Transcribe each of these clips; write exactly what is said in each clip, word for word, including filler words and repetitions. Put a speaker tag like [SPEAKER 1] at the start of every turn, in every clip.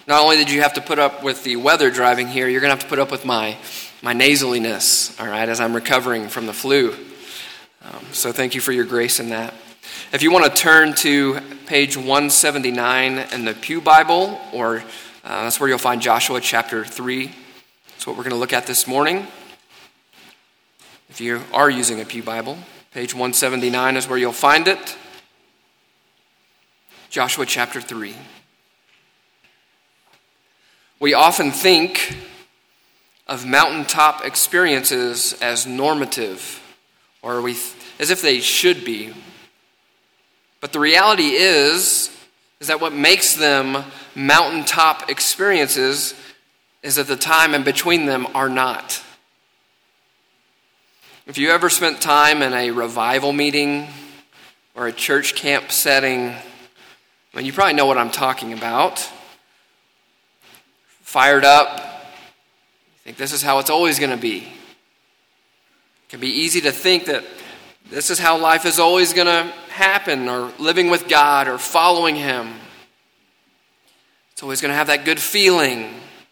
[SPEAKER 1] not only did you have to put up with the weather driving here, you're going to have to put up with my my nasaliness, all right, as I'm recovering from the flu. Um, so thank you for your grace in that. If you want to turn to page one seventy-nine in the Pew Bible, or uh, that's where you'll find Joshua chapter three. That's what we're going to look at this morning. If you are using a Pew Bible, page one seventy-nine is where you'll find it. Joshua chapter three. We often think of mountaintop experiences as normative, or we th- as if they should be. But the reality is, is that what makes them mountaintop experiences is that the time in between them are not. If you ever spent time in a revival meeting or a church camp setting, well, you probably know what I'm talking about. Fired up. You think this is how it's always going to be. It can be easy to think that this is how life is always going to happen, or living with God or following Him. It's always going to have that good feeling.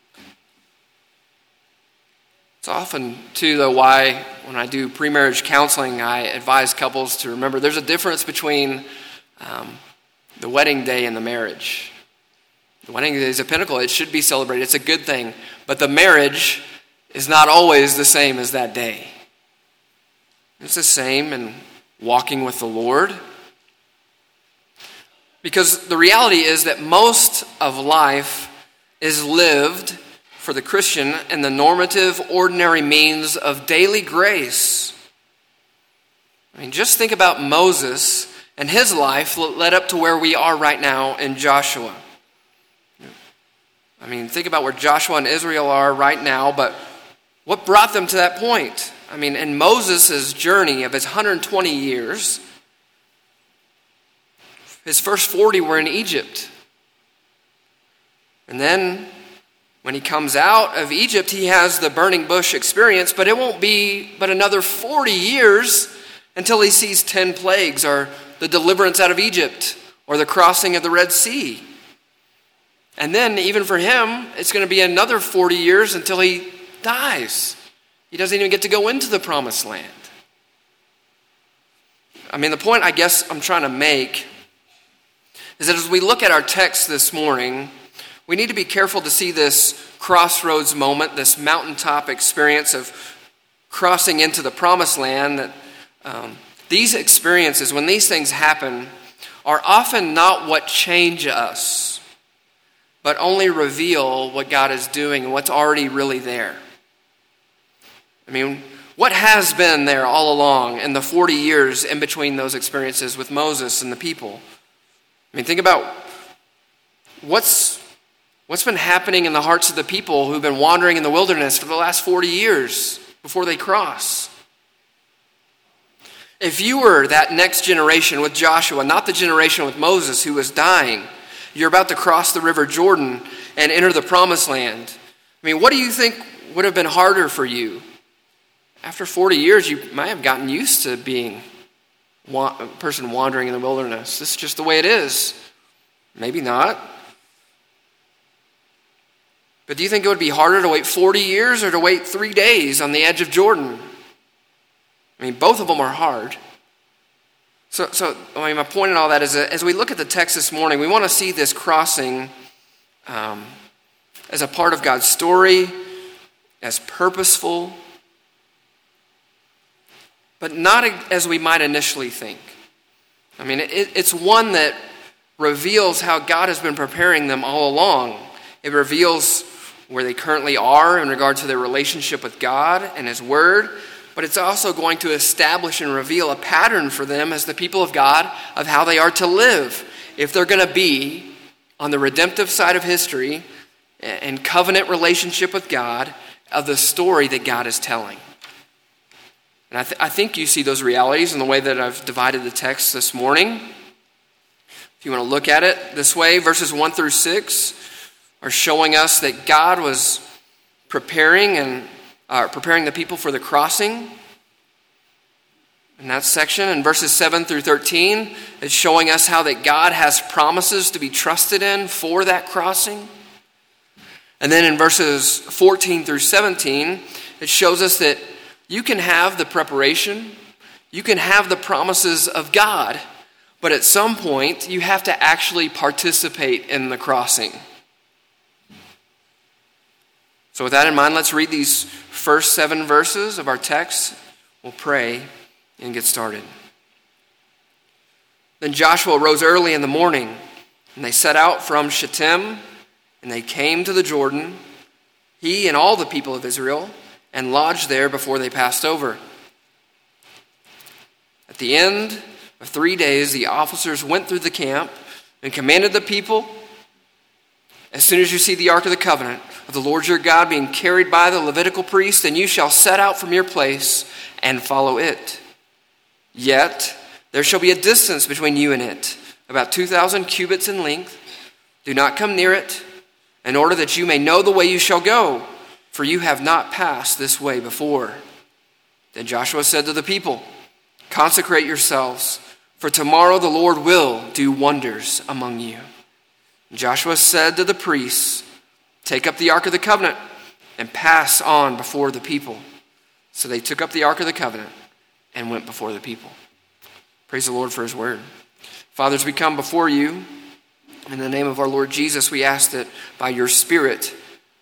[SPEAKER 1] It's often, too, though, why when I do pre-marriage counseling, I advise couples to remember there's a difference between um, the wedding day and the marriage. The wedding day is a pinnacle. It should be celebrated. It's a good thing. But the marriage is not always the same as that day. It's the same in walking with the Lord. Because the reality is that most of life is lived for the Christian in the normative, ordinary means of daily grace. I mean, just think about Moses and his life led up to where we are right now in Joshua. I mean, think about where Joshua and Israel are right now, but what brought them to that point? I mean, in Moses' journey of his one hundred twenty years, his first forty were in Egypt. And then when he comes out of Egypt, he has the burning bush experience, but it won't be but another forty years until he sees ten plagues, or the deliverance out of Egypt, or the crossing of the Red Sea. And then, even for him, it's going to be another forty years until he dies. He doesn't even get to go into the promised land. I mean, the point I guess I'm trying to make is that as we look at our text this morning, we need to be careful to see this crossroads moment, this mountaintop experience of crossing into the promised land. That um, these experiences, when these things happen, are often not what change us, but only reveal what God is doing and what's already really there. I mean, what has been there all along in the forty years in between those experiences with Moses and the people? I mean, think about what's what's been happening in the hearts of the people who've been wandering in the wilderness for the last forty years before they cross. If you were that next generation with Joshua, not the generation with Moses who was dying, you're about to cross the River Jordan and enter the promised land. I mean, what do you think would have been harder for you? After forty years, you might have gotten used to being a person wandering in the wilderness. This is just the way it is. Maybe not. But do you think it would be harder to wait forty years or to wait three days on the edge of Jordan? I mean, both of them are hard. So, so I mean, my point in all that is that as we look at the text this morning, we want to see this crossing um, as a part of God's story, as purposeful, but not as we might initially think. I mean, it, it's one that reveals how God has been preparing them all along. It reveals where they currently are in regard to their relationship with God and His Word, but it's also going to establish and reveal a pattern for them as the people of God of how they are to live if they're going to be on the redemptive side of history and covenant relationship with God of the story that God is telling. And I, th- I think you see those realities in the way that I've divided the text this morning. If you want to look at it this way, verses one through six are showing us that God was preparing and uh, preparing the people for the crossing. In that section, in verses seven through thirteen, it's showing us how that God has promises to be trusted in for that crossing. And then in verses fourteen through seventeen, it shows us that you can have the preparation, you can have the promises of God, but at some point you have to actually participate in the crossing. So with that in mind, let's read these first seven verses of our text. We'll pray and get started. Then Joshua rose early in the morning, and they set out from Shittim, and they came to the Jordan, he and all the people of Israel, and lodged there before they passed over. At the end of three days, the officers went through the camp and commanded the people, as soon as you see the Ark of the Covenant of the Lord your God being carried by the Levitical priest, then you shall set out from your place and follow it. Yet there shall be a distance between you and it, about two thousand cubits in length. Do not come near it, in order that you may know the way you shall go, for you have not passed this way before. Then Joshua said to the people, consecrate yourselves, for tomorrow the Lord will do wonders among you. And Joshua said to the priests, take up the Ark of the Covenant and pass on before the people. So they took up the Ark of the Covenant and went before the people. Praise the Lord for his word. Father, as we come before you, in the name of our Lord Jesus, we ask that by your Spirit,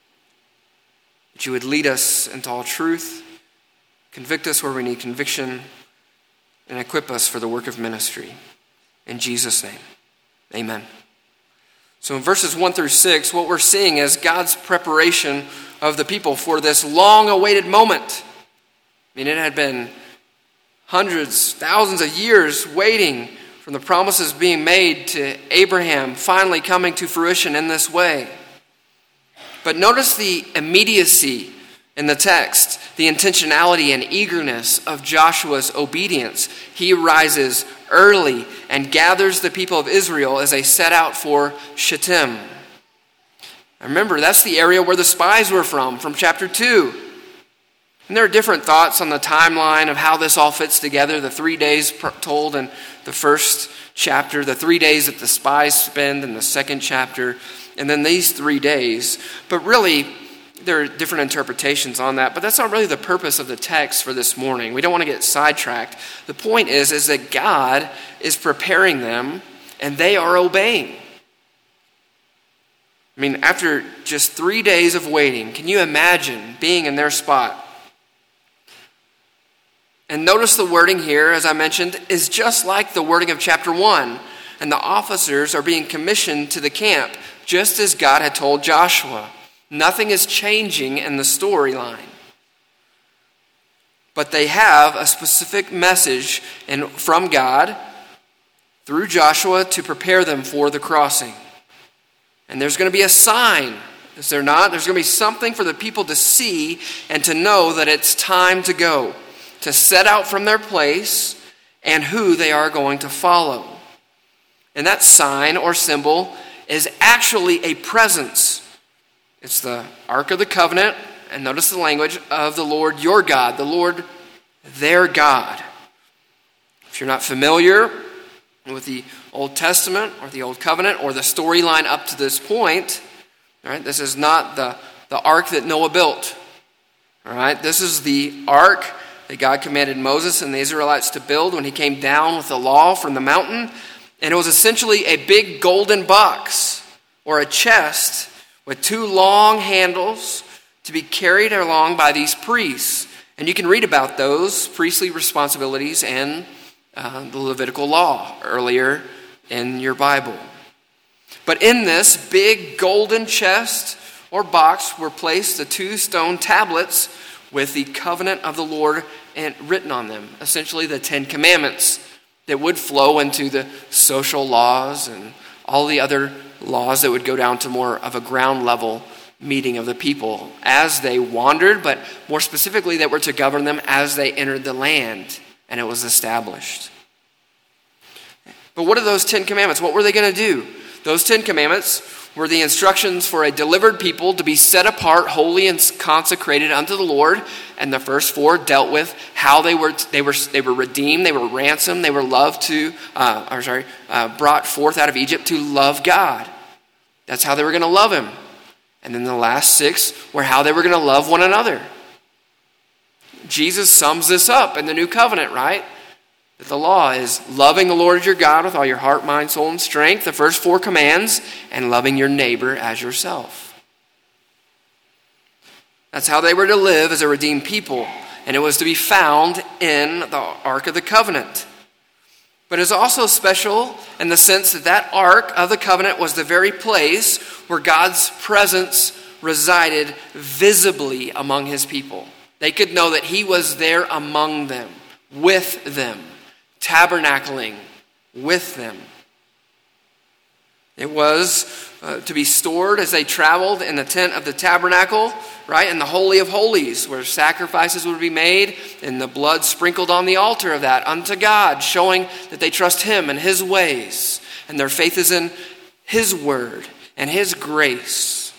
[SPEAKER 1] that you would lead us into all truth, convict us where we need conviction, and equip us for the work of ministry. In Jesus' name, amen. So in verses one through six, what we're seeing is God's preparation of the people for this long-awaited moment. I mean, it had been hundreds, thousands of years waiting from the promises being made to Abraham finally coming to fruition in this way. But notice the immediacy in the text, the intentionality and eagerness of Joshua's obedience. He rises early and gathers the people of Israel as they set out for Shittim. Remember, that's the area where the spies were from, from chapter two. And there are different thoughts on the timeline of how this all fits together. The three days told in the first chapter, the three days that the spies spend in the second chapter, and then these three days. But really, there are different interpretations on that, but that's not really the purpose of the text for this morning. We don't want to get sidetracked. The point is, is that God is preparing them, and they are obeying. I mean, after just three days of waiting, can you imagine being in their spot? And notice the wording here, as I mentioned, is just like the wording of chapter one. And the officers are being commissioned to the camp, just as God had told Joshua. Nothing is changing in the storyline. But they have a specific message in, from God through Joshua to prepare them for the crossing. And there's going to be a sign, is there not? There's going to be something for the people to see and to know that it's time to go, to set out from their place and who they are going to follow. And that sign or symbol is actually a presence. It's the Ark of the Covenant, and notice the language, of the Lord your God, the Lord their God. If you're not familiar with the Old Testament or the Old Covenant or the storyline up to this point, all right, this is not the, the ark that Noah built. All right, this is the ark that God commanded Moses and the Israelites to build when he came down with the law from the mountain. And it was essentially a big golden box or a chest with two long handles to be carried along by these priests. And you can read about those priestly responsibilities in uh, the Levitical law earlier in your Bible. But in this big golden chest or box were placed the two stone tablets with the covenant of the Lord and written on them, essentially the Ten Commandments that would flow into the social laws and all the other laws that would go down to more of a ground level meeting of the people as they wandered, but more specifically that were to govern them as they entered the land and it was established. But what are those Ten Commandments? What were they going to do? Those Ten Commandments were the instructions for a delivered people to be set apart, holy and consecrated unto the Lord. And the first four dealt with how they were they were they were redeemed, they were ransomed, they were loved to, uh, or sorry, uh, brought forth out of Egypt to love God. That's how they were going to love Him. And then the last six were how they were going to love one another. Jesus sums this up in the new covenant, right? That the law is loving the Lord your God with all your heart, mind, soul, and strength, the first four commands, and loving your neighbor as yourself. That's how they were to live as a redeemed people, and it was to be found in the Ark of the Covenant. But it's also special in the sense that that Ark of the Covenant was the very place where God's presence resided visibly among his people. They could know that he was there among them, with them, tabernacling with them. It was uh, to be stored as they traveled in the tent of the tabernacle, right, in the Holy of Holies, where sacrifices would be made and the blood sprinkled on the altar of that unto God, showing that they trust him and his ways, and their faith is in his word and his grace.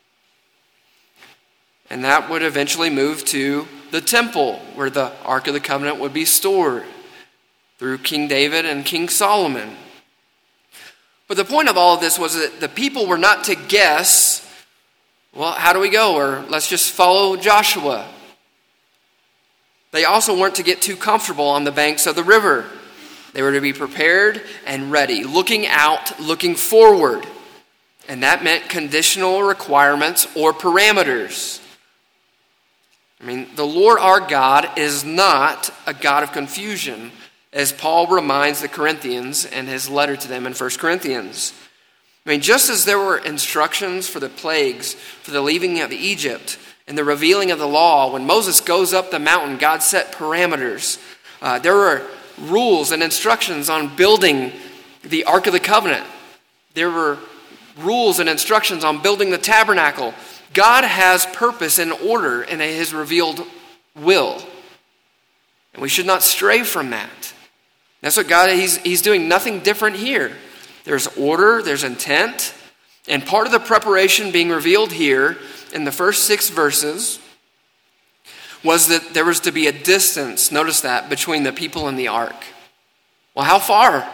[SPEAKER 1] And that would eventually move to the temple, where the Ark of the Covenant would be stored through King David and King Solomon. But the point of all of this was that the people were not to guess, well, how do we go? Or let's just follow Joshua. They also weren't to get too comfortable on the banks of the river. They were to be prepared and ready, looking out, looking forward. And that meant conditional requirements or parameters. I mean, the Lord our God is not a God of confusion, as Paul reminds the Corinthians in his letter to them in First Corinthians. I mean, just as there were instructions for the plagues, for the leaving of Egypt, and the revealing of the law, when Moses goes up the mountain, God set parameters. Uh, there were rules and instructions on building the Ark of the Covenant. There were rules and instructions on building the tabernacle. God has purpose and order in his revealed will. And we should not stray from that. That's what God, he's, he's doing nothing different here. There's order, there's intent, and part of the preparation being revealed here in the first six verses was that there was to be a distance, notice that, between the people and the ark. Well, how far?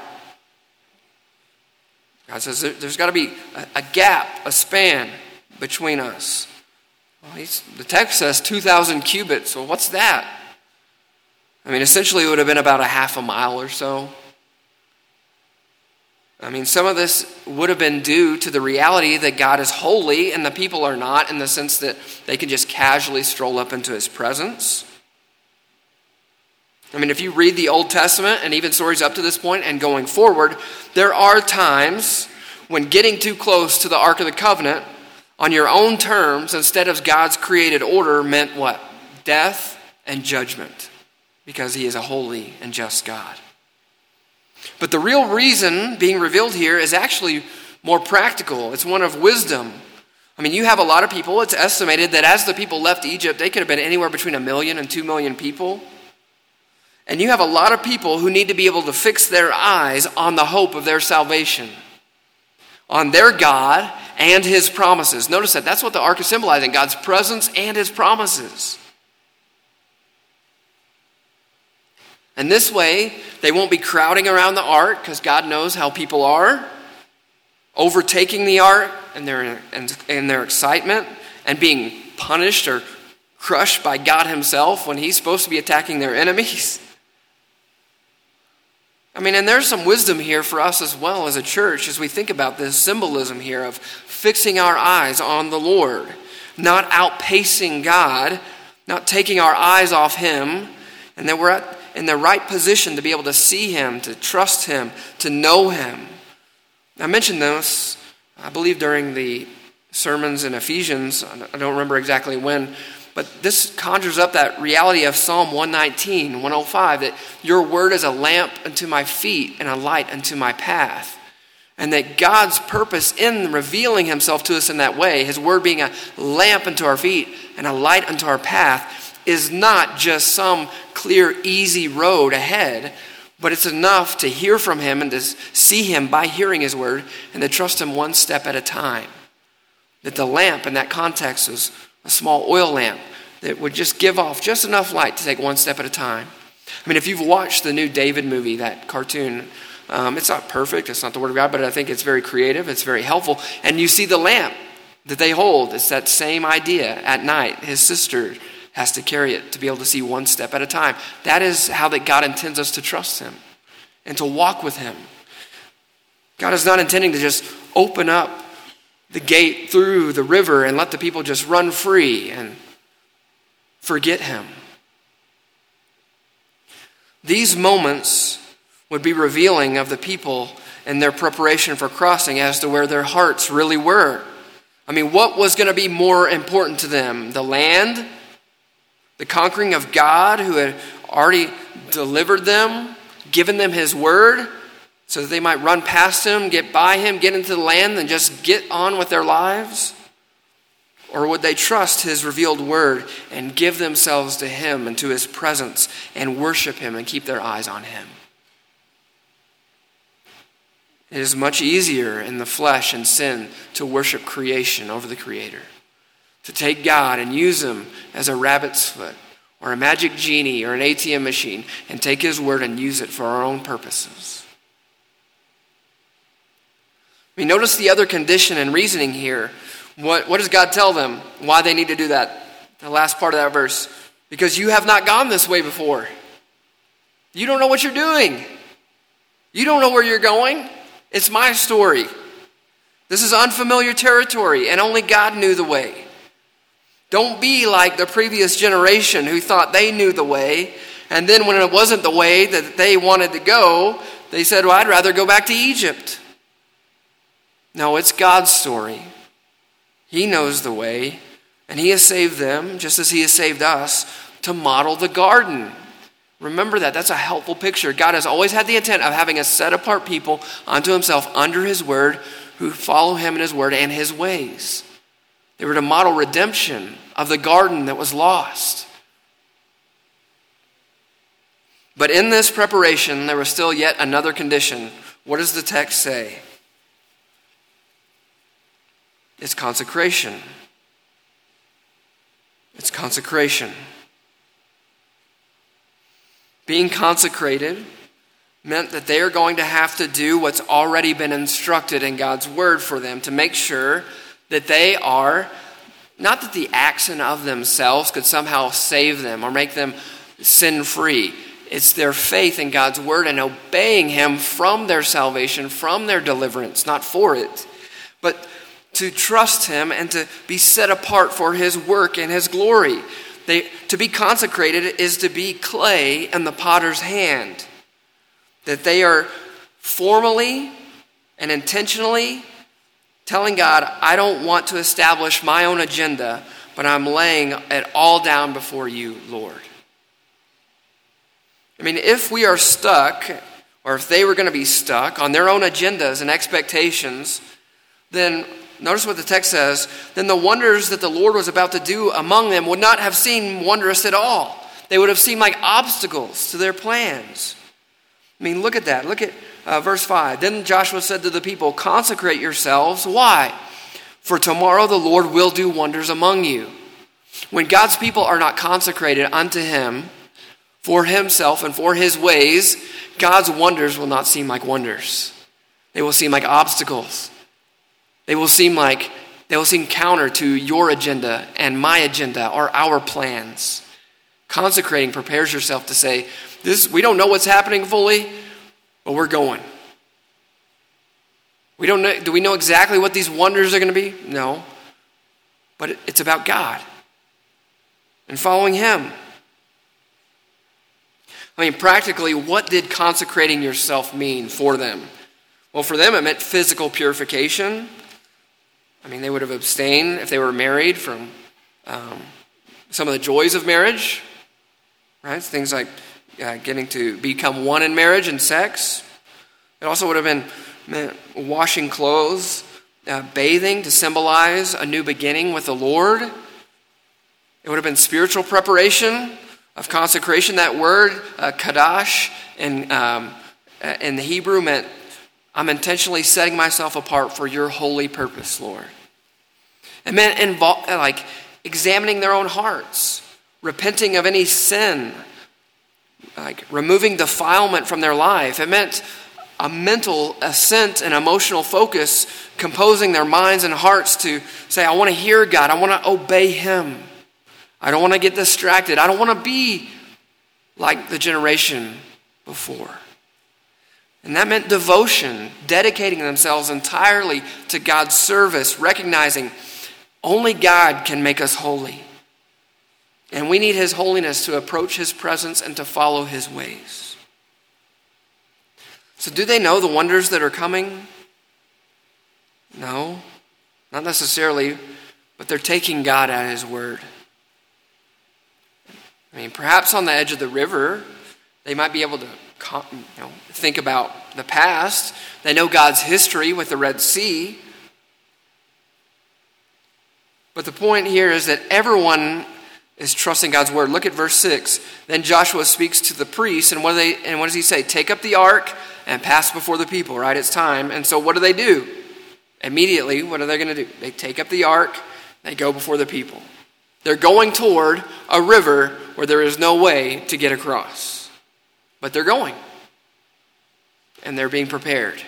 [SPEAKER 1] God says there's got to be a, a gap, a span between us. Well, he's, the text says two thousand cubits. Well, what's that? I mean, essentially it would have been about a half a mile or so. I mean, some of this would have been due to the reality that God is holy and the people are not, in the sense that they can just casually stroll up into his presence. I mean, if you read the Old Testament and even stories up to this point and going forward, there are times when getting too close to the Ark of the Covenant on your own terms instead of God's created order meant what? Death and judgment. Because he is a holy and just God. But the real reason being revealed here is actually more practical. It's one of wisdom. I mean, you have a lot of people. It's estimated that as the people left Egypt, they could have been anywhere between a million and two million people. And you have a lot of people who need to be able to fix their eyes on the hope of their salvation, on their God and his promises. Notice that that's what the ark is symbolizing, God's presence and his promises. And this way, they won't be crowding around the ark, because God knows how people are, overtaking the ark in their, in their excitement, and being punished or crushed by God himself when he's supposed to be attacking their enemies. I mean, and there's some wisdom here for us as well as a church as we think about this symbolism here of fixing our eyes on the Lord, not outpacing God, not taking our eyes off him, and that we're at in the right position to be able to see him, to trust him, to know him. I mentioned this, I believe, during the sermons in Ephesians. I don't remember exactly when, but this conjures up that reality of Psalm one nineteen, one oh five, that your word is a lamp unto my feet and a light unto my path. And that God's purpose in revealing himself to us in that way, his word being a lamp unto our feet and a light unto our path, is not just some clear, easy road ahead, but it's enough to hear from him and to see him by hearing his word and to trust him one step at a time. That the lamp in that context is a small oil lamp that would just give off just enough light to take one step at a time. I mean, if you've watched the new David movie, that cartoon, um, it's not perfect, it's not the word of God, but I think it's very creative, it's very helpful. And you see the lamp that they hold. It's that same idea at night. His sister has to carry it to be able to see one step at a time. That is how that God intends us to trust him and to walk with him. God is not intending to just open up the gate through the river and let the people just run free and forget him. These moments would be revealing of the people and their preparation for crossing as to where their hearts really were. I mean, what was going to be more important to them? The land? The conquering of God who had already delivered them, given them his word so that they might run past him, get by him, get into the land, and just get on with their lives? Or would they trust his revealed word and give themselves to him and to his presence and worship him and keep their eyes on him? It is much easier in the flesh and sin to worship creation over the Creator. To take God and use him as a rabbit's foot or a magic genie or an A T M machine and take his word and use it for our own purposes. I mean, notice the other condition and reasoning here. What, what does God tell them? Why they need to do that? The last part of that verse. Because you have not gone this way before. You don't know what you're doing. You don't know where you're going. It's my story. This is unfamiliar territory, and only God knew the way. Don't be like the previous generation who thought they knew the way, and then when it wasn't the way that they wanted to go, they said, well, I'd rather go back to Egypt. No, it's God's story. He knows the way, and he has saved them, just as he has saved us, to model the garden. Remember that. That's a helpful picture. God has always had the intent of having a set-apart people unto himself under his word who follow him in his word and his ways. They were to model redemption of the garden that was lost. But in this preparation, there was still yet another condition. What does the text say? It's consecration. It's consecration. Being consecrated meant that they are going to have to do what's already been instructed in God's word for them to make sure that they are, not that the action of themselves could somehow save them or make them sin-free. It's their faith in God's word and obeying him from their salvation, from their deliverance, not for it, but to trust him and to be set apart for his work and his glory. They, to be consecrated is to be clay in the potter's hand. That they are formally and intentionally telling God, I don't want to establish my own agenda, but I'm laying it all down before you, Lord. I mean, if we are stuck, or if they were going to be stuck on their own agendas and expectations, then notice what the text says, then the wonders that the Lord was about to do among them would not have seemed wondrous at all. They would have seemed like obstacles to their plans. I mean, look at that. Look at uh, verse five. Then Joshua said to the people, consecrate yourselves. Why? For tomorrow the Lord will do wonders among you. When God's people are not consecrated unto him, for himself and for his ways, God's wonders will not seem like wonders. They will seem like obstacles. They will seem like, they will seem counter to your agenda and my agenda or our plans. Consecrating prepares yourself to say, "This we don't know what's happening fully, but we're going." We don't know, do we know exactly what these wonders are going to be? No. But it's about God and following him. I mean, practically, what did consecrating yourself mean for them? Well, for them, it meant physical purification. I mean, they would have abstained if they were married from um, some of the joys of marriage, right? Things like uh, getting to become one in marriage and sex. It also would have been meant washing clothes, uh, bathing to symbolize a new beginning with the Lord. It would have been spiritual preparation of consecration. That word, uh, kadash, in, um, in the Hebrew meant I'm intentionally setting myself apart for your holy purpose, Lord. It meant invo- like examining their own hearts, repenting of any sin, like removing defilement from their life. It meant a mental assent and emotional focus, composing their minds and hearts to say, I want to hear God. I want to obey him. I don't want to get distracted. I don't want to be like the generation before. And that meant devotion, dedicating themselves entirely to God's service, recognizing only God can make us holy. And we need his holiness to approach his presence and to follow his ways. So do they know the wonders that are coming? No, not necessarily, but they're taking God at his word. I mean, perhaps on the edge of the river, they might be able to you know, think about the past. They know God's history with the Red Sea. But the point here is that everyone is trusting God's word. Look at verse six. Then Joshua speaks to the priests, and what, do they, and what does he say? Take up the ark and pass before the people, right? It's time. And so what do they do? Immediately, what are they going to do? They take up the ark, they go before the people. They're going toward a river where there is no way to get across. But they're going. And they're being prepared.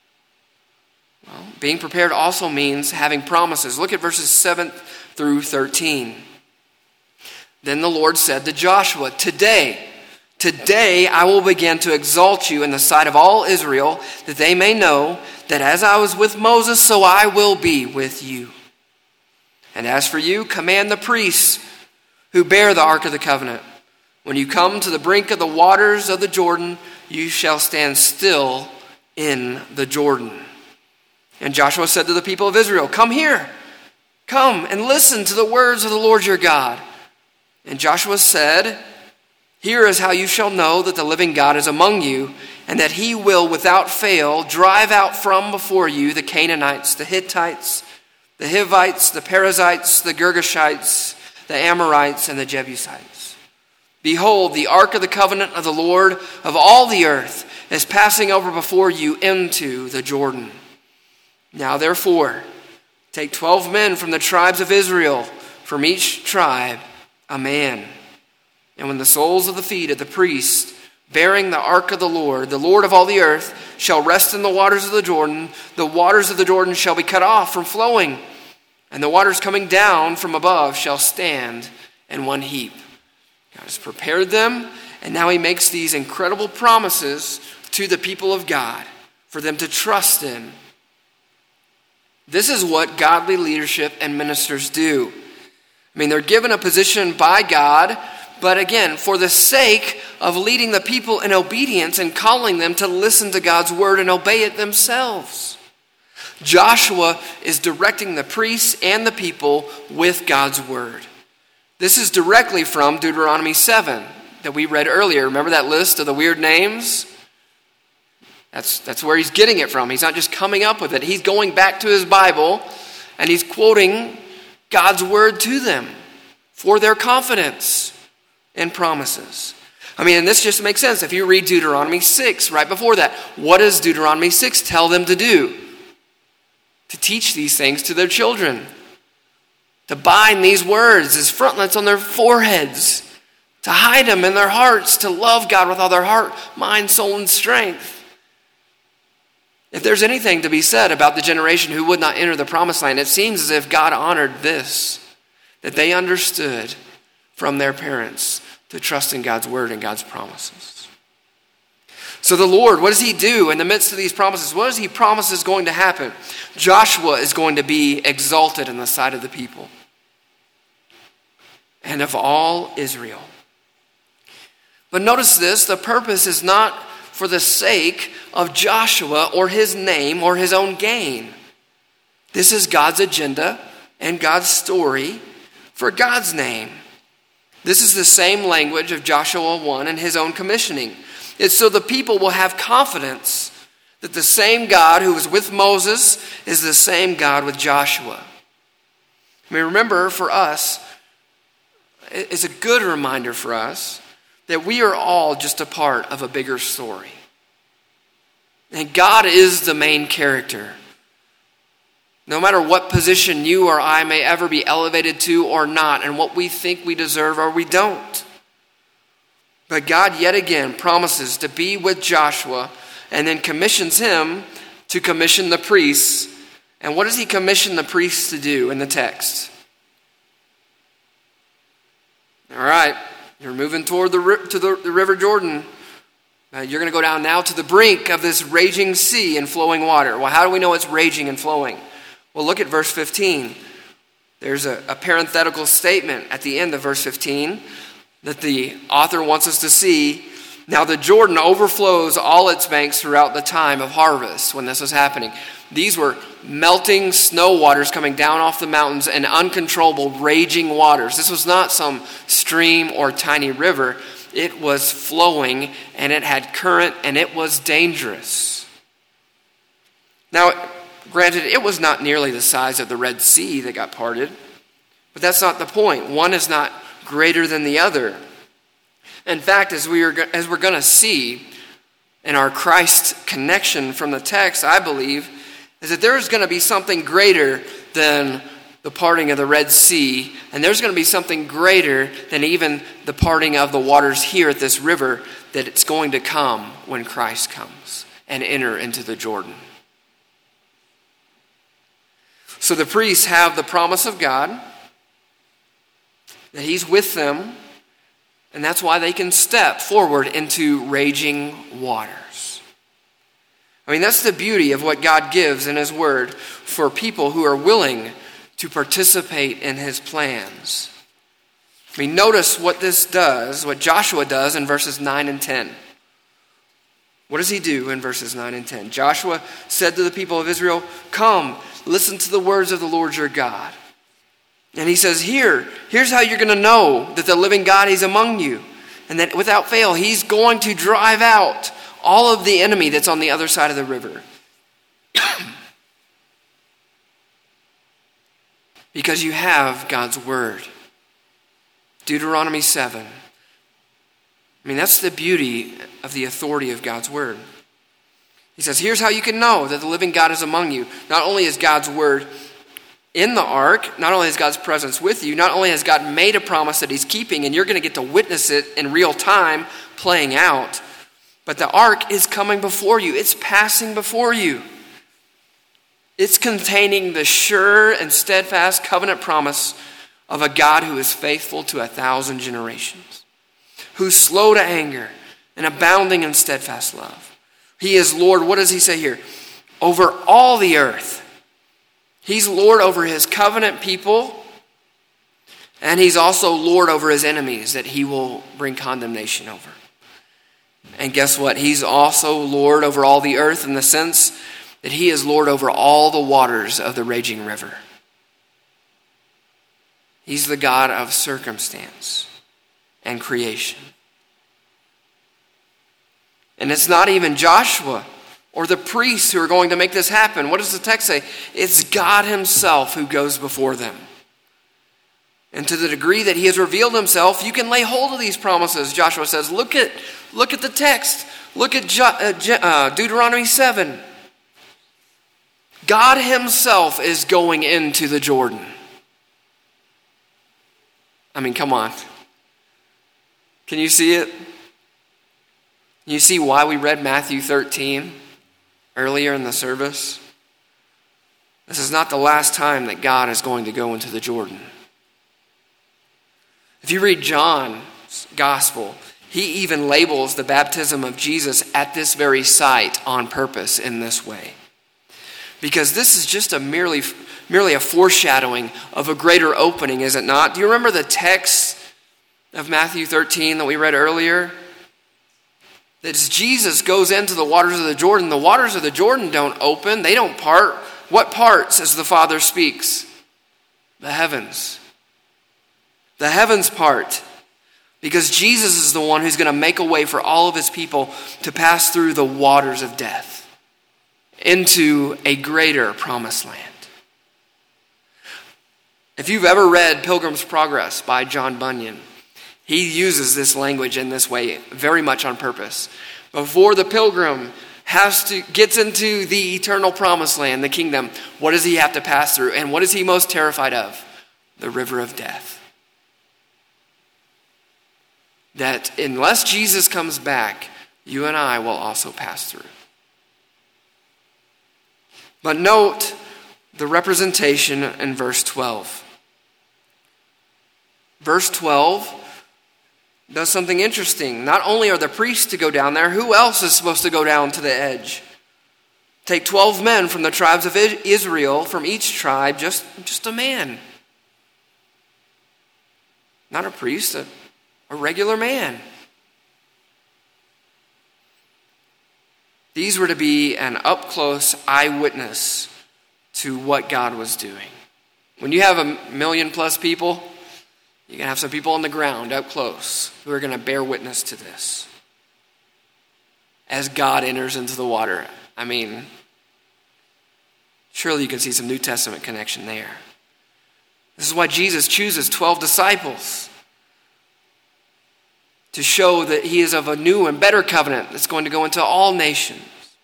[SPEAKER 1] Well, being prepared also means having promises. Look at verses seven through thirteen. Then the Lord said to Joshua, Today, today I will begin to exalt you in the sight of all Israel, that they may know that as I was with Moses, so I will be with you. And as for you, command the priests who bear the ark of the covenant. When you come to the brink of the waters of the Jordan, you shall stand still in the Jordan. And Joshua said to the people of Israel, Come here, come and listen to the words of the Lord your God. And Joshua said, Here is how you shall know that the living God is among you, and that he will without fail drive out from before you the Canaanites, the Hittites, the Hivites, the Perizzites, the Girgashites, the Amorites, and the Jebusites. Behold, the ark of the covenant of the Lord of all the earth is passing over before you into the Jordan. Now therefore, take twelve men from the tribes of Israel, from each tribe a man. And when the soles of the feet of the priest bearing the ark of the Lord, the Lord of all the earth, shall rest in the waters of the Jordan, the waters of the Jordan shall be cut off from flowing, and the waters coming down from above shall stand in one heap. God has prepared them, and now he makes these incredible promises to the people of God for them to trust in. This is what godly leadership and ministers do. I mean, they're given a position by God, but again, for the sake of leading the people in obedience and calling them to listen to God's word and obey it themselves. Joshua is directing the priests and the people with God's word. This is directly from Deuteronomy seven that we read earlier. Remember that list of the weird names? That's, that's where he's getting it from. He's not just coming up with it. He's going back to his Bible and he's quoting God's word to them for their confidence and promises. I mean, and this just makes sense. If you read Deuteronomy six right before that, what does Deuteronomy six tell them to do? To teach these things to their children. To bind these words as frontlets on their foreheads. To hide them in their hearts. To love God with all their heart, mind, soul, and strength. If there's anything to be said about the generation who would not enter the promised land, it seems as if God honored this. That they understood from their parents to trust in God's word and God's promises. So the Lord, what does he do in the midst of these promises? What does he promise is going to happen? Joshua is going to be exalted in the sight of the people and of all Israel. But notice this, the purpose is not for the sake of Joshua or his name or his own gain. This is God's agenda and God's story for God's name. This is the same language of Joshua one and his own commissioning. It's so the people will have confidence that the same God who was with Moses is the same God with Joshua. I mean, remember, for us, it's a good reminder for us that we are all just a part of a bigger story. And God is the main character. No matter what position you or I may ever be elevated to or not, and what we think we deserve or we don't. But God yet again promises to be with Joshua and then commissions him to commission the priests. And what does he commission the priests to do in the text? All right, you're moving toward the, to the, the River Jordan. Uh, you're going to go down now to the brink of this raging sea and flowing water. Well, how do we know it's raging and flowing? Well, look at verse fifteen. There's a, a parenthetical statement at the end of verse fifteen that the author wants us to see. Now the Jordan overflows all its banks throughout the time of harvest when this was happening. These were melting snow waters coming down off the mountains and uncontrollable raging waters. This was not some stream or tiny river. It was flowing and it had current and it was dangerous. Now, granted, it was not nearly the size of the Red Sea that got parted, but that's not the point. One is not greater than the other. In fact, as we are as we're going to see in our Christ connection from the text, I believe, is that there is going to be something greater than the parting of the Red Sea, and there's going to be something greater than even the parting of the waters here at this river, that it's going to come when Christ comes and enter into the Jordan. So the priests have the promise of God, that he's with them, and that's why they can step forward into raging waters. I mean, that's the beauty of what God gives in his word for people who are willing to participate in his plans. I mean, notice what this does, what Joshua does in verses nine and ten. What does he do in verses nine and ten? Joshua said to the people of Israel, "Come, listen to the words of the Lord your God." And he says, here, here's how you're going to know that the living God is among you. And that without fail, he's going to drive out all of the enemy that's on the other side of the river. Because you have God's word. Deuteronomy seven. I mean, that's the beauty of the authority of God's word. He says, here's how you can know that the living God is among you. Not only is God's word in the ark, not only is God's presence with you, not only has God made a promise that he's keeping, and you're going to get to witness it in real time playing out, but the ark is coming before you. It's passing before you. It's containing the sure and steadfast covenant promise of a God who is faithful to a thousand generations, who's slow to anger and abounding in steadfast love. He is Lord, what does he say here? Over all the earth. He's Lord over his covenant people, and he's also Lord over his enemies that he will bring condemnation over. And guess what? He's also Lord over all the earth in the sense that he is Lord over all the waters of the raging river. He's the God of circumstance and creation. And it's not even Joshua or the priests who are going to make this happen. What does the text say? It's God himself who goes before them. And to the degree that he has revealed himself, you can lay hold of these promises. Joshua says, look at, look at the text. Look at uh, Deuteronomy seven. God himself is going into the Jordan. I mean, come on. Can you see it? You see why we read Matthew thirteen earlier in the service? This is not the last time that God is going to go into the Jordan. If you read John's gospel, he even labels the baptism of Jesus at this very site on purpose in this way. Because this is just a merely, merely a foreshadowing of a greater opening, is it not? Do you remember the text of Matthew thirteen that we read earlier? That as Jesus goes into the waters of the Jordan, the waters of the Jordan don't open, they don't part. What parts as the Father speaks? The heavens. The heavens part. Because Jesus is the one who's going to make a way for all of his people to pass through the waters of death into a greater promised land. If you've ever read Pilgrim's Progress by John Bunyan, he uses this language in this way very much on purpose. Before the pilgrim has to gets into the eternal promised land, the kingdom, what does he have to pass through? And what is he most terrified of? The river of death. That unless Jesus comes back, you and I will also pass through. But note the representation in verse twelve. Verse twelve does something interesting. Not only are the priests to go down there, who else is supposed to go down to the edge? Take twelve men from the tribes of Israel, from each tribe, just, just a man. Not a priest, a, a regular man. These were to be an up-close eyewitness to what God was doing. When you have a million plus people, you're going to have some people on the ground up close who are going to bear witness to this as God enters into the water. I mean, surely you can see some New Testament connection there. This is why Jesus chooses twelve disciples to show that he is of a new and better covenant that's going to go into all nations.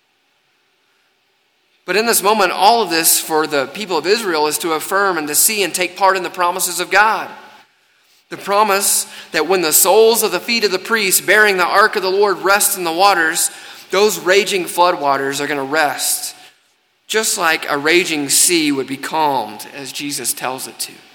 [SPEAKER 1] But in this moment, all of this for the people of Israel is to affirm and to see and take part in the promises of God. The promise that when the soles of the feet of the priests bearing the ark of the Lord rest in the waters, those raging floodwaters are going to rest, just like a raging sea would be calmed, as Jesus tells it to.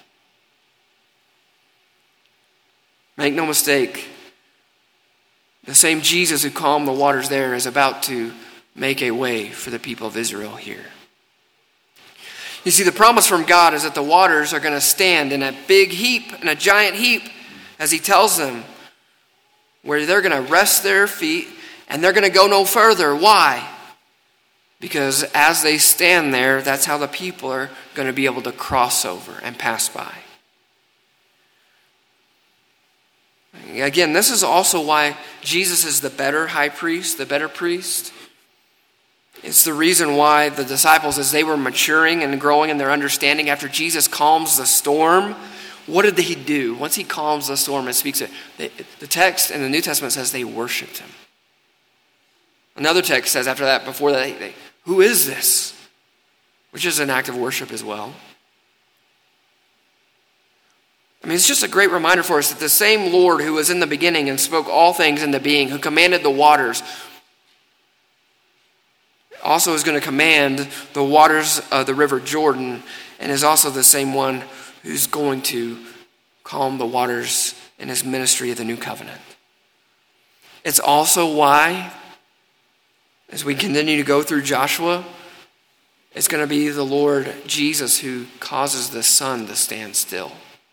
[SPEAKER 1] Make no mistake, the same Jesus who calmed the waters there is about to make a way for the people of Israel here. You see, the promise from God is that the waters are going to stand in a big heap, in a giant heap, as he tells them, where they're going to rest their feet and they're going to go no further. Why? Because as they stand there, that's how the people are going to be able to cross over and pass by. Again, this is also why Jesus is the better high priest, the better priest. It's the reason why the disciples, as they were maturing and growing in their understanding, after Jesus calms the storm, what did he do? Once he calms the storm and speaks it, the text in the New Testament says they worshiped him. Another text says after that, before that, they, who is this? Which is an act of worship as well. I mean, it's just a great reminder for us that the same Lord who was in the beginning and spoke all things into being, who commanded the waters, also is going to command the waters of the river Jordan, and is also the same one who's going to calm the waters in his ministry of the new covenant. It's also why, as we continue to go through Joshua, it's going to be the Lord Jesus who causes the sun to stand still.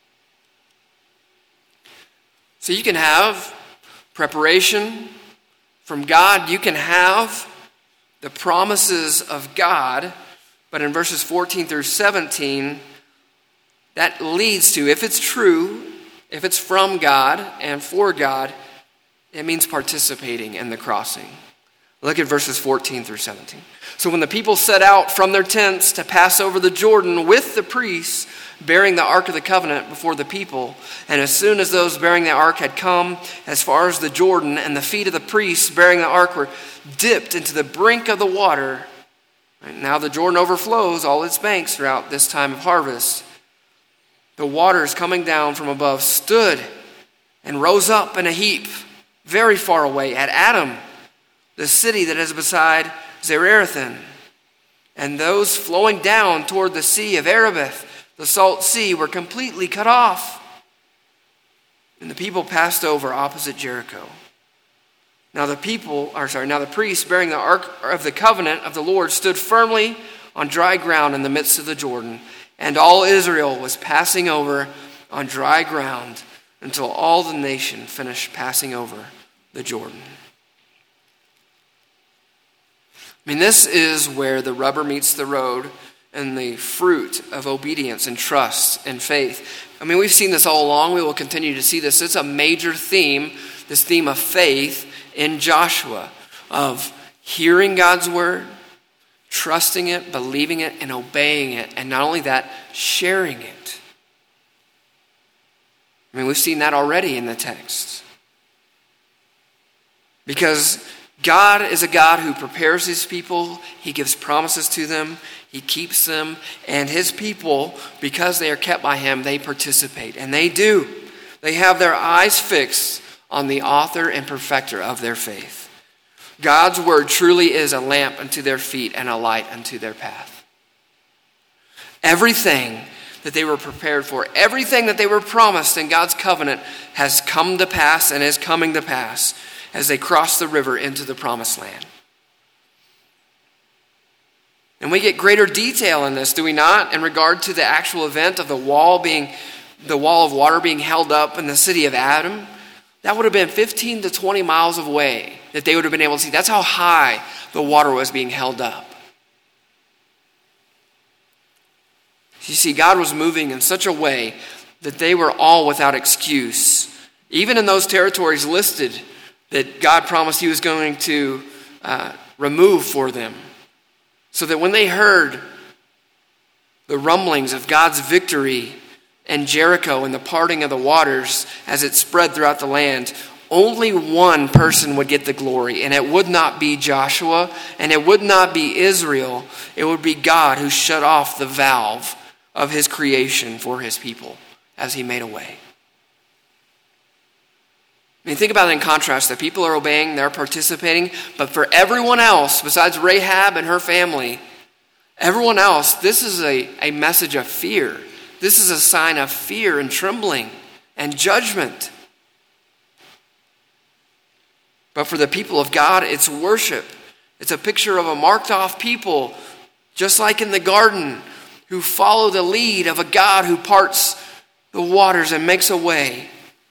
[SPEAKER 1] So you can have preparation from God, you can have the promises of God, but in verses fourteen through seventeen, that leads to, if it's true, if it's from God and for God, it means participating in the crossing. Look at verses fourteen through seventeen. So when the people set out from their tents to pass over the Jordan with the priests bearing the ark of the covenant before the people, and as soon as those bearing the ark had come as far as the Jordan, and the feet of the priests bearing the ark were dipped into the brink of the water, right, now the Jordan overflows all its banks throughout this time of harvest. The waters coming down from above stood and rose up in a heap very far away at Adam, the city that is beside Zarethan, and those flowing down toward the sea of Arabeth, the salt sea, were completely cut off. And the people passed over opposite Jericho. Now the people, or sorry, now the priests bearing the ark of the covenant of the Lord stood firmly on dry ground in the midst of the Jordan, and all Israel was passing over on dry ground until all the nation finished passing over the Jordan. I mean, this is where the rubber meets the road and the fruit of obedience and trust and faith. I mean, we've seen this all along. We will continue to see this. It's a major theme, this theme of faith in Joshua, of hearing God's word, trusting it, believing it, and obeying it. And not only that, sharing it. I mean, we've seen that already in the text. Because God is a God who prepares his people. He gives promises to them. He keeps them. And his people, because they are kept by him, they participate. And they do. They have their eyes fixed on the author and perfecter of their faith. God's word truly is a lamp unto their feet and a light unto their path. Everything that they were prepared for, everything that they were promised in God's covenant has come to pass and is coming to pass as they cross the river into the promised land. And we get greater detail in this, do we not, in regard to the actual event of the wall being, the wall of water being held up in the city of Adam. That would have been fifteen to twenty miles away that they would have been able to see. That's how high the water was being held up. You see, God was moving in such a way that they were all without excuse. Even in those territories listed that God promised he was going to uh, remove for them. So that when they heard the rumblings of God's victory in Jericho and the parting of the waters as it spread throughout the land, only one person would get the glory, and it would not be Joshua, and it would not be Israel. It would be God who shut off the valve of his creation for his people as he made a way. I mean, think about it in contrast. The people are obeying, they're participating, but for everyone else, besides Rahab and her family, everyone else, this is a, a message of fear. This is a sign of fear and trembling and judgment. But for the people of God, it's worship. It's a picture of a marked off people, just like in the garden, who follow the lead of a God who parts the waters and makes a way.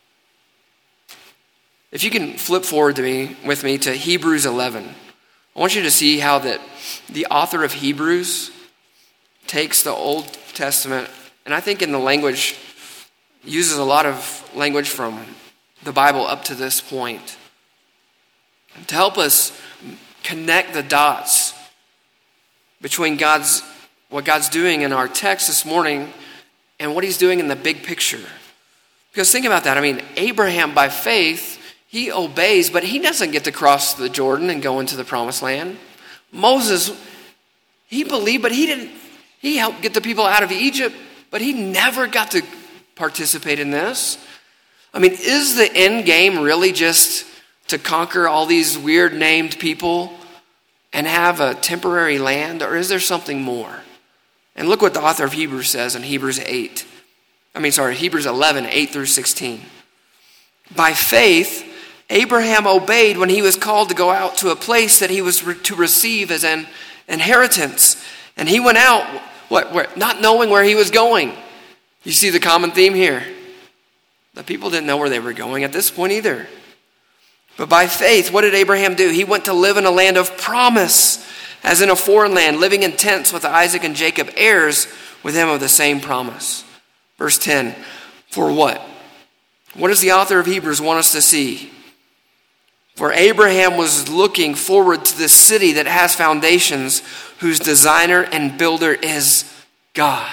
[SPEAKER 1] If you can flip forward to me with me to Hebrews eleven, I want you to see how that the author of Hebrews takes the Old Testament, and I think in the language, uses a lot of language from the Bible up to this point to help us connect the dots between God's what God's doing in our text this morning and what he's doing in the big picture. Because think about that. I mean, Abraham by faith, he obeys, but he doesn't get to cross the Jordan and go into the promised land. Moses, he believed, but he didn't, he helped get the people out of Egypt, but he never got to participate in this. I mean, is the end game really just to conquer all these weird named people and have a temporary land, or is there something more? And look what the author of Hebrews says in Hebrews eight. I mean, sorry, Hebrews eleven, eight through sixteen. By faith, Abraham obeyed when he was called to go out to a place that he was re- to receive as an inheritance. And he went out, what, where, not knowing where he was going. You see the common theme here. The people didn't know where they were going at this point either. But by faith, what did Abraham do? He went to live in a land of promise, as in a foreign land, living in tents with Isaac and Jacob, heirs with him of the same promise. Verse ten, for what? What does the author of Hebrews want us to see? For Abraham was looking forward to the city that has foundations, whose designer and builder is God.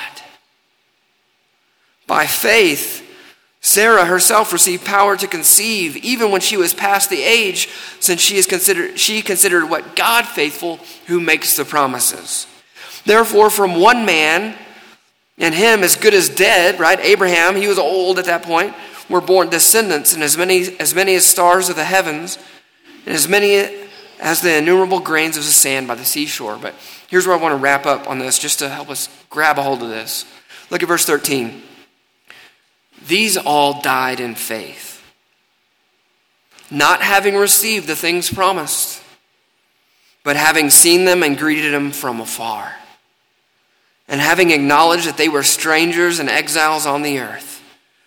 [SPEAKER 1] By faith, Sarah herself received power to conceive, even when she was past the age, since she is considered she considered what God faithful who makes the promises. Therefore, from one man, and him as good as dead, right? Abraham, he was old at that point, were born descendants, and as many as many as stars of the heavens, and as many as the innumerable grains of the sand by the seashore. But here's where I want to wrap up on this, just to help us grab a hold of this. Look at verse thirteen. These all died in faith, not having received the things promised, but having seen them and greeted them from afar, and having acknowledged that they were strangers and exiles on the earth.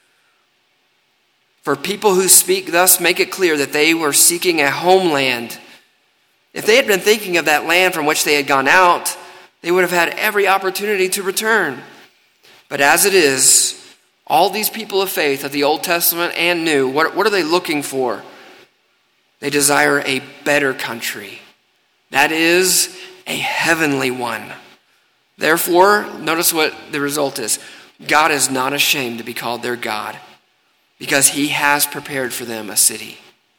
[SPEAKER 1] For people who speak thus make it clear that they were seeking a homeland. If they had been thinking of that land from which they had gone out, they would have had every opportunity to return. But as it is, all these people of faith of the Old Testament and New, what, what are they looking for? They desire a better country. That is, a heavenly one. Therefore, notice what the result is. God is not ashamed to be called their God, because he has prepared for them a city.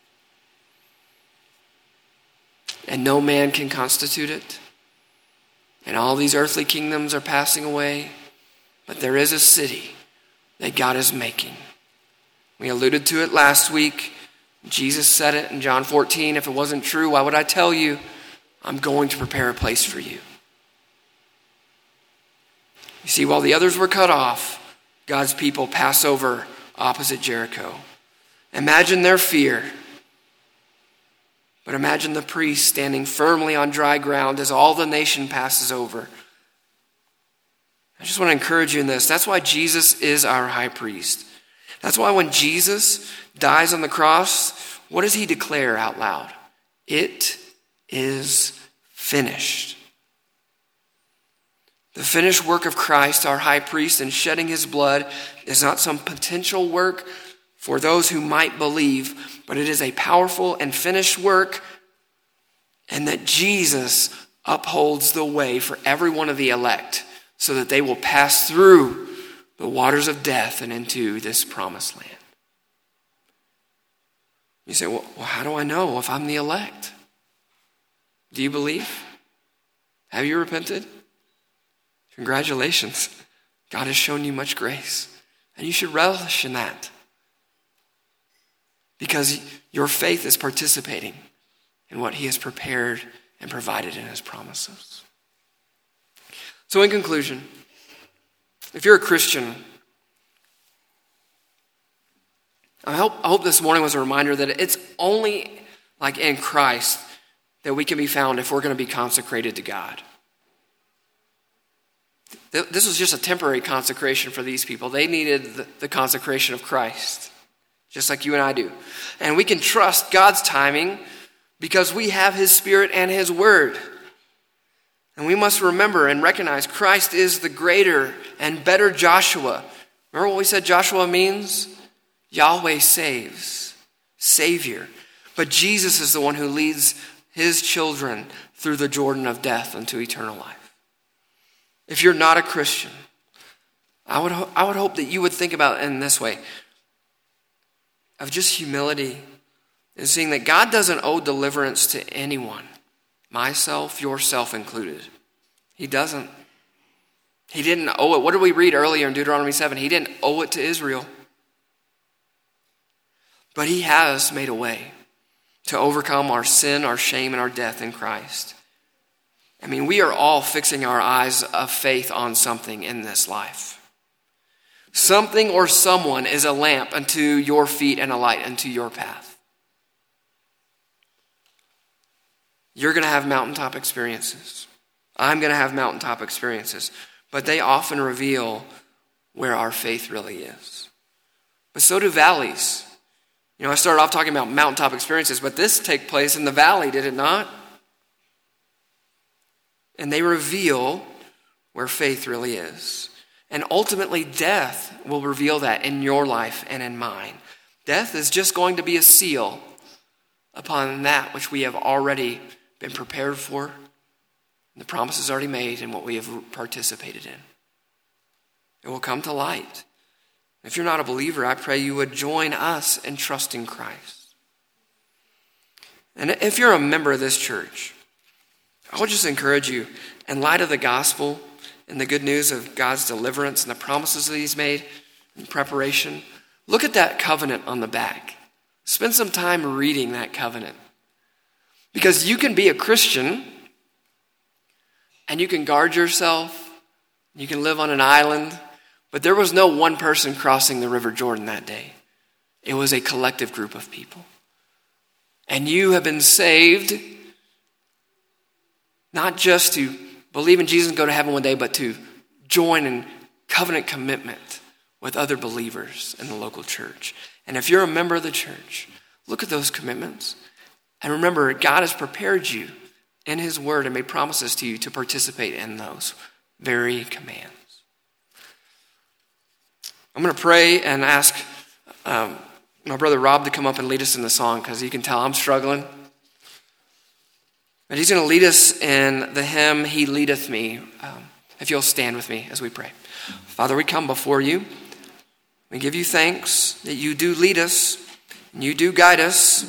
[SPEAKER 1] And no man can constitute it. And all these earthly kingdoms are passing away. But there is a city that God is making. We alluded to it last week. Jesus said it in John fourteen. If it wasn't true, why would I tell you? I'm going to prepare a place for you. You see, while the others were cut off, God's people pass over opposite Jericho. Imagine their fear. But imagine the priest standing firmly on dry ground as all the nation passes over. I just want to encourage you in this. That's why Jesus is our high priest. That's why when Jesus dies on the cross, what does he declare out loud? It is finished. The finished work of Christ, our high priest, in shedding his blood is not some potential work for those who might believe, but it is a powerful and finished work, and that Jesus upholds the way for every one of the elect so that they will pass through the waters of death and into this promised land. You say, well, well, how do I know if I'm the elect? Do you believe? Have you repented? Congratulations. God has shown you much grace, and you should relish in that because your faith is participating in what he has prepared and provided in his promises. So in conclusion, if you're a Christian, I hope, I hope this morning was a reminder that it's only like in Christ that we can be found if we're going to be consecrated to God. This was just a temporary consecration for these people. They needed the, the consecration of Christ, just like you and I do. And we can trust God's timing because we have his Spirit and his word. And we must remember and recognize Christ is the greater and better Joshua. Remember what we said Joshua means? Yahweh saves, Savior. But Jesus is the one who leads his children through the Jordan of death unto eternal life. If you're not a Christian, I would ho- I would hope that you would think about it in this way, of just humility and seeing that God doesn't owe deliverance to anyone, myself, yourself included. He doesn't. He didn't owe it. What did we read earlier in Deuteronomy seven? He didn't owe it to Israel. But he has made a way to overcome our sin, our shame, and our death in Christ. I mean, we are all fixing our eyes of faith on something in this life. Something or someone is a lamp unto your feet and a light unto your path. You're going to have mountaintop experiences. I'm going to have mountaintop experiences. But they often reveal where our faith really is. But so do valleys. You know, I started off talking about mountaintop experiences, but this took place in the valley, did it not? And they reveal where faith really is. And ultimately, death will reveal that in your life and in mine. Death is just going to be a seal upon that which we have already been prepared for, and the promises already made, and what we have participated in. It will come to light. If you're not a believer, I pray you would join us in trusting Christ. And if you're a member of this church, I would just encourage you, in light of the gospel and the good news of God's deliverance and the promises that he's made in preparation, look at that covenant on the back. Spend some time reading that covenant. Because you can be a Christian and you can guard yourself, you can live on an island, but there was no one person crossing the River Jordan that day. It was a collective group of people. And you have been saved not just to believe in Jesus and go to heaven one day, but to join in covenant commitment with other believers in the local church. And if you're a member of the church, look at those commitments. And remember, God has prepared you in his word and made promises to you to participate in those very commands. I'm going to pray and ask um, my brother Rob to come up and lead us in the song, because you can tell I'm struggling. But he's going to lead us in the hymn, He Leadeth Me. Um, if you'll stand with me as we pray. Father, we come before you. We give you thanks that you do lead us and you do guide us.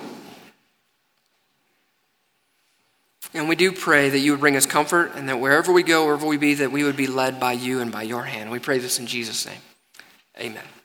[SPEAKER 1] And we do pray that you would bring us comfort, and that wherever we go, wherever we be, that we would be led by you and by your hand. We pray this in Jesus' name. Amen.